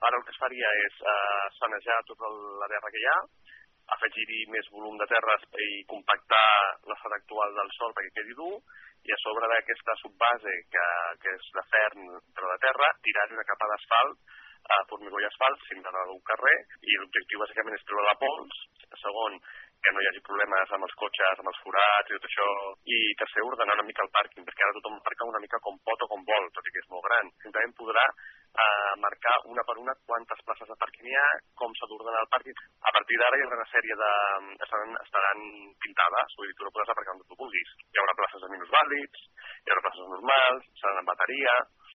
Ara el que es faria és sanejar tota la terra que hi ha, afegir-hi més volum de terra i compactar l'estat actual del sòl perquè quedi dur, i a sobre d'aquesta subbase, que és de ferm però de terra, tirar-hi una capa d'asfalt, formigó i asfalt, fins a un carrer, i l'objectiu bàsicament és treure la pols. Segon, que no hi hagi problemes amb els cotxes, amb els forats i tot això. I tercer, ordenar una mica el pàrquing, perquè ara tothom parca una mica com pot o com vol, tot i que és molt gran. L'Ajuntament podrà marcar una per una quantes places de pàrquing hi ha, com s'ha d'ordenar el pàrquing. A partir d'ara hi haurà una sèrie de... estaran pintades, vull dir, tu no podràs aparcar on tu vulguis. Hi haurà places de minusvàlids, hi haurà places normals, seran en bateria,